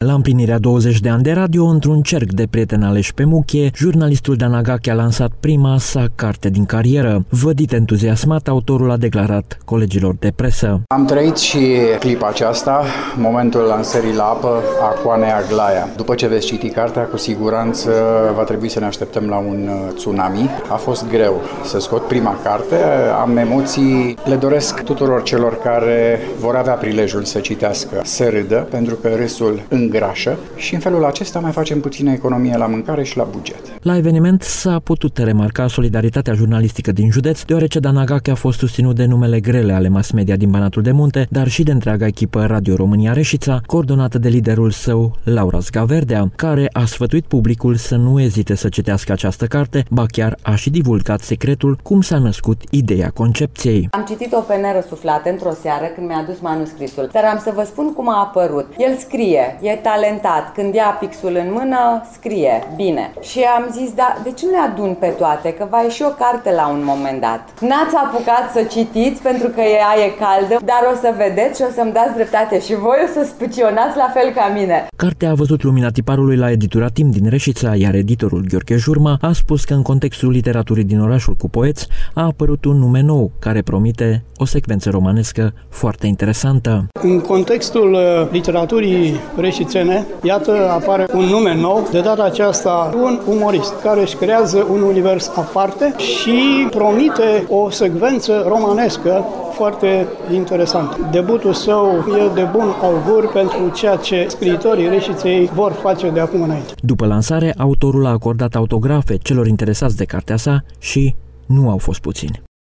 La împlinirea 20 de ani de radio, într-un cerc de prieteni aleși pe muchie, jurnalistul Dan Agache a lansat prima sa carte din carieră. Vădit entuziasmat, autorul a declarat colegilor de presă: Am trăit și clipa aceasta, momentul lansării la apă a Coanei Aglaia. După ce veți citi cartea, cu siguranță va trebui să ne așteptăm la un tsunami. A fost greu să scot prima carte, am emoții, le doresc tuturor celor care vor avea prilejul să citească, să râdă, pentru că râsul îngrașă și în felul acesta mai facem puțină economie la mâncare și la buget. La eveniment s-a putut remarca solidaritatea jurnalistică din județ, deoarece Dan Agache a fost susținut de numele grele ale mass media din Banatul de Munte, dar și de întreaga echipă Radio România Reșița, coordonată de liderul său, Laura Zgaverdea, care a sfătuit publicul să nu ezite să citească această carte, ba chiar a și divulgat secretul cum s-a născut ideea concepției. Am citit-o pe nerăsuflate într-o seară când mi-a adus manuscrisul, dar am să vă spun cum a apărut. El scrie, e talentat, când ia pixul în mână, scrie bine. Și am zis, da, de ce nu le adun pe toate, că va ieși o carte la un moment dat. N-ați apucat să citiți pentru că ea e caldă, dar o să vedeți și o să-mi dați dreptate și voi o să spucionați la fel ca mine. Cartea a văzut lumina tiparului la editura Timp din Reșița, iar editorul Gheorghe Jurma a spus că în contextul literaturii din orașul cu poeți a apărut un nume nou care promite o secvență romanescă foarte interesantă. În contextul literaturii reșițene, iată, apare un nume nou, de data aceasta un umorist care își creează un univers aparte și promite o secvență romanescă foarte interesantă. Debutul său e de bun augur pentru ceea ce scriitorii Reșiței vor face de acum înainte. După lansare, autorul a acordat autografe celor interesați de cartea sa și nu au fost puțini.